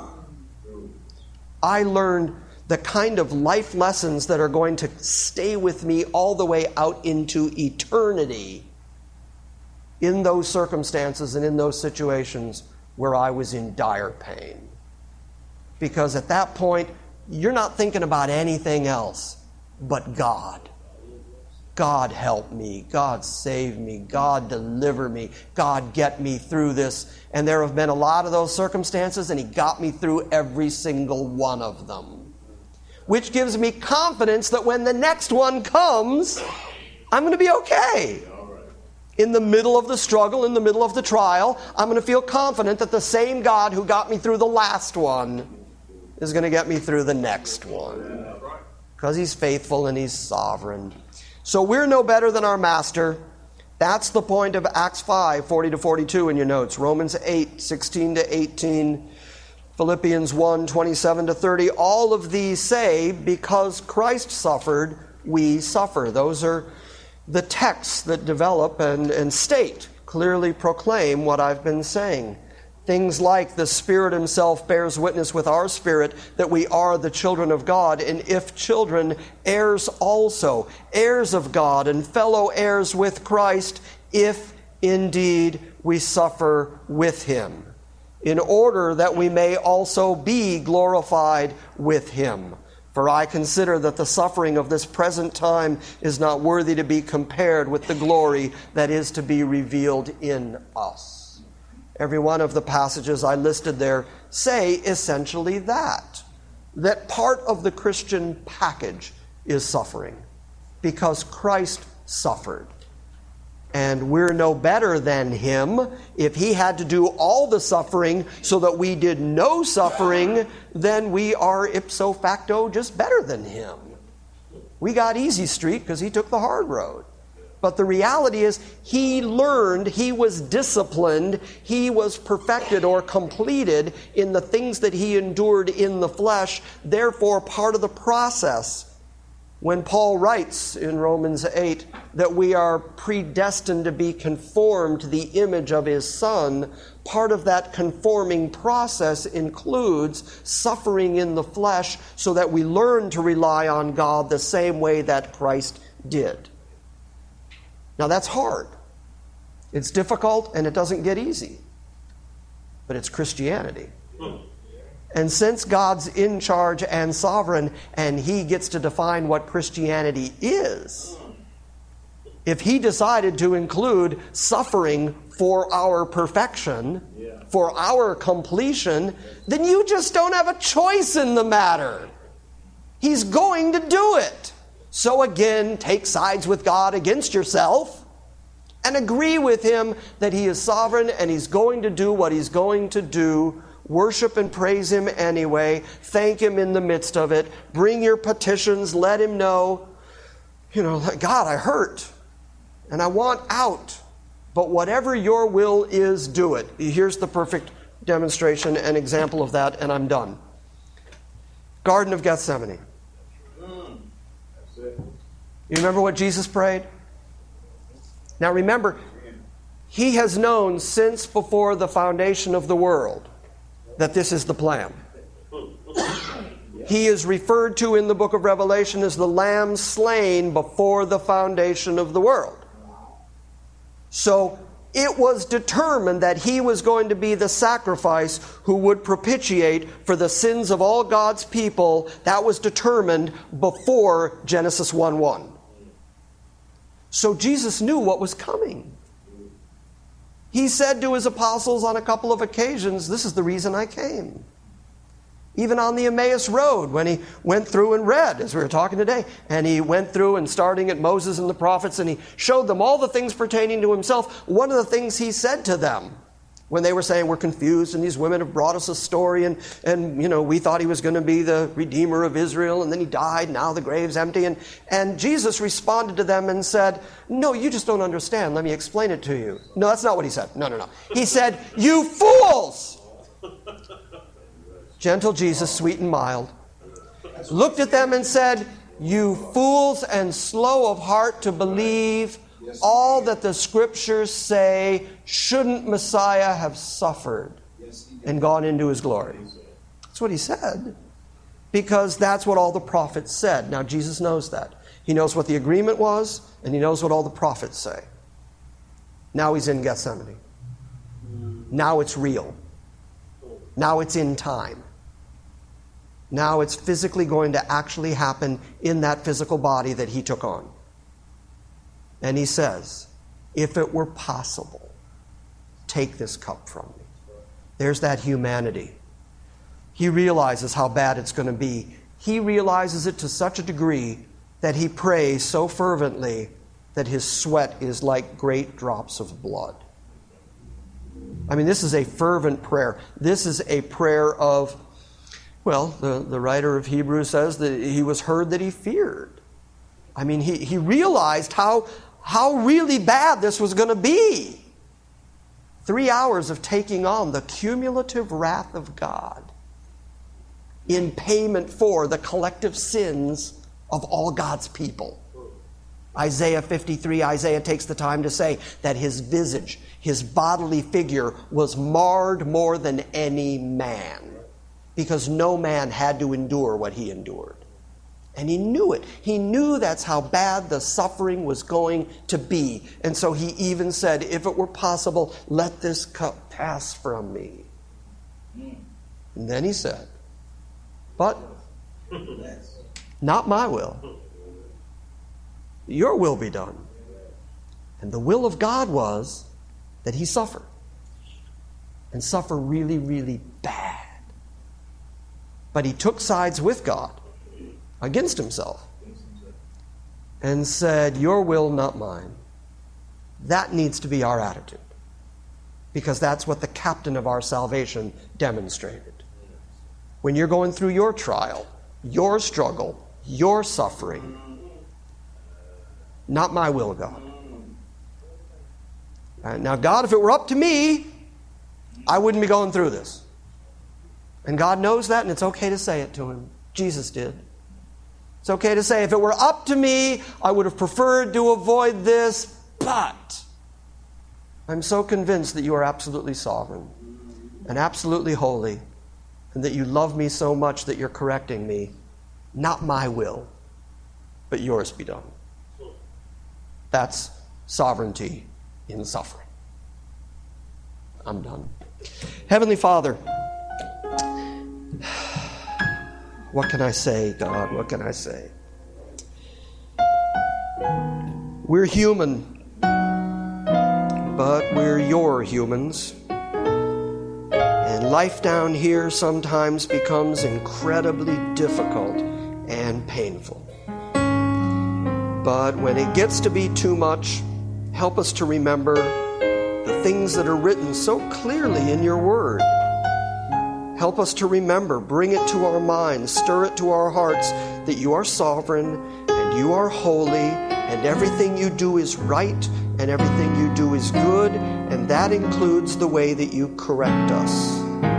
I learned the kind of life lessons that are going to stay with me all the way out into eternity in those circumstances and in those situations where I was in dire pain. Because at that point, you're not thinking about anything else but God. God help me. God save me. God deliver me. God get me through this. And there have been a lot of those circumstances, and he got me through every single one of them. Which gives me confidence that when the next one comes, I'm going to be okay. In the middle of the struggle, in the middle of the trial, I'm going to feel confident that the same God who got me through the last one is going to get me through the next one. Because he's faithful and he's sovereign. So we're no better than our master, That's the point of Acts five, forty to forty-two in your notes. Romans eight, sixteen to eighteen. Philippians one, twenty-seven to thirty. All of these say, because Christ suffered, we suffer. Those are the texts that develop and, and state, clearly proclaim what I've been saying. Things like the Spirit himself bears witness with our spirit that we are the children of God, and if children, heirs also, heirs of God and fellow heirs with Christ, if indeed we suffer with him, in order that we may also be glorified with him. For I consider that the suffering of this present time is not worthy to be compared with the glory that is to be revealed in us. Every one of the passages I listed there say essentially that. That part of the Christian package is suffering. Because Christ suffered. And we're no better than him. If he had to do all the suffering so that we did no suffering, then we are ipso facto just better than him. We got easy street because he took the hard road. But the reality is he learned, he was disciplined, he was perfected or completed in the things that he endured in the flesh. Therefore, part of the process, when Paul writes in Romans eight that we are predestined to be conformed to the image of his Son, part of that conforming process includes suffering in the flesh so that we learn to rely on God the same way that Christ did. Now that's hard. It's difficult and it doesn't get easy. But it's Christianity. And since God's in charge and sovereign and he gets to define what Christianity is, if he decided to include suffering for our perfection, for our completion, then you just don't have a choice in the matter. He's going to do it. So again, take sides with God against yourself and agree with him that he is sovereign and he's going to do what he's going to do. Worship and praise him anyway. Thank him in the midst of it. Bring your petitions. Let him know, you know, God, I hurt and I want out. But whatever your will is, do it. Here's the perfect demonstration and example of that, and I'm done. Garden of Gethsemane. You remember what Jesus prayed? Now remember, he has known since before the foundation of the world that this is the plan. He is referred to in the book of Revelation as the Lamb slain before the foundation of the world. So it was determined that he was going to be the sacrifice who would propitiate for the sins of all God's people. That was determined before Genesis one one. So Jesus knew what was coming. He said to his apostles on a couple of occasions, this is the reason I came. Even on the Emmaus Road, when he went through and read, as we were talking today, and he went through and starting at Moses and the prophets, and he showed them all the things pertaining to himself. One of the things he said to them, when they were saying, we're confused, and these women have brought us a story, and, and you know, we thought he was going to be the Redeemer of Israel, and then he died, now the grave's empty. And, and Jesus responded to them and said, no, you just don't understand. Let me explain it to you. No, that's not what he said. No, no, no. He said, you fools! Gentle Jesus, sweet and mild, looked at them and said, you fools and slow of heart to believe all that the scriptures say, shouldn't Messiah have suffered and gone into his glory? That's what he said. Because that's what all the prophets said. Now Jesus knows that. He knows what the agreement was, and he knows what all the prophets say. Now he's in Gethsemane. Now it's real. Now it's in time. Now it's physically going to actually happen in that physical body that he took on. And he says, if it were possible, take this cup from me. There's that humanity. He realizes how bad it's going to be. He realizes it to such a degree that he prays so fervently that his sweat is like great drops of blood. I mean, this is a fervent prayer. This is a prayer of, well, the, the writer of Hebrews says that he was heard that he feared. I mean, he, he realized how how really bad this was going to be. Three hours of taking on the cumulative wrath of God in payment for the collective sins of all God's people. Isaiah fifty-three, Isaiah takes the time to say that his visage, his bodily figure, was marred more than any man, because no man had to endure what he endured. And he knew it. He knew that's how bad the suffering was going to be. And so he even said, if it were possible, let this cup pass from me. And then he said, but not my will. Your will be done. And the will of God was that he suffer. And suffer really, really bad. But he took sides with God against himself and said, your will, not mine. That needs to be our attitude, because that's what the captain of our salvation demonstrated. When you're going through your trial, your struggle, your suffering, not my will, God. And now, God, if it were up to me, I wouldn't be going through this. And God knows that, and it's okay to say it to him. Jesus did. It's okay to say, if it were up to me, I would have preferred to avoid this, but I'm so convinced that you are absolutely sovereign and absolutely holy, and that you love me so much that you're correcting me. Not my will, but yours be done. That's sovereignty in suffering. I'm done. Heavenly Father, what can I say, God? What can I say? We're human, but we're your humans. And life down here sometimes becomes incredibly difficult and painful. But when it gets to be too much, help us to remember the things that are written so clearly in your word. Help us to remember, bring it to our minds, stir it to our hearts, that you are sovereign and you are holy, and everything you do is right and everything you do is good, and that includes the way that you correct us.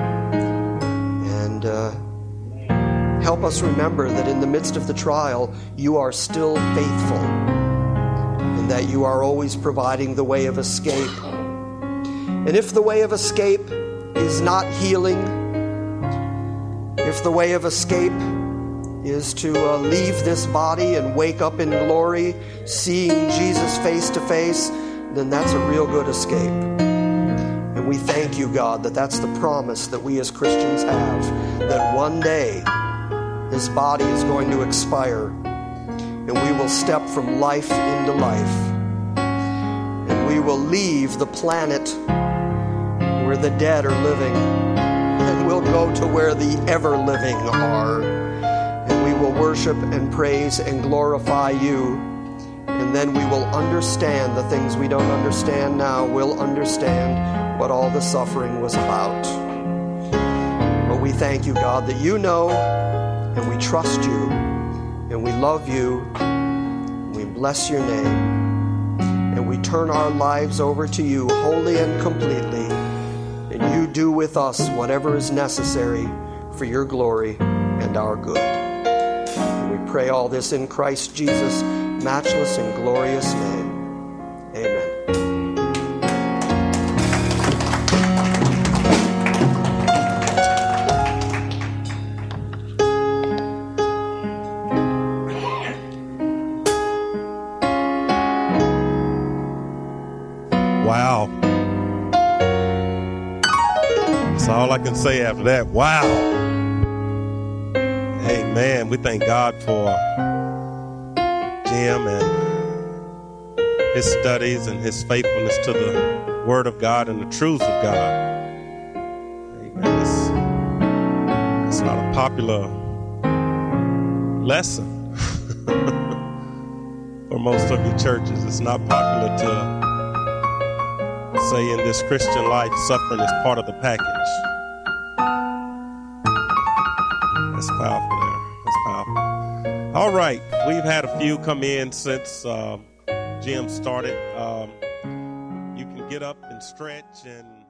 And uh, help us remember that in the midst of the trial, you are still faithful, and that you are always providing the way of escape. And if the way of escape is not healing, if the way of escape is to uh, leave this body and wake up in glory, seeing Jesus face to face, then that's a real good escape. And we thank you, God, that that's the promise that we as Christians have, that one day this body is going to expire and we will step from life into life. And we will leave the planet where the dead are living, and we'll go to where the ever-living are. And we will worship and praise and glorify you. And then we will understand the things we don't understand now. We'll understand what all the suffering was about. But we thank you, God, that you know, and we trust you, and we love you. We bless your name. And we turn our lives over to you wholly and completely. And you do with us whatever is necessary for your glory and our good. And we pray all this in Christ Jesus' matchless and glorious name. Amen. Wow. That's all I can say after that. Wow. Amen. We thank God for Jim and his studies and his faithfulness to the Word of God and the truths of God. Amen. It's, it's not a popular lesson for most of your churches. It's not popular to say in this Christian life, suffering is part of the package. That's powerful there. That's powerful. All right. We've had a few come in since uh, Jim started. Um, you can get up and stretch and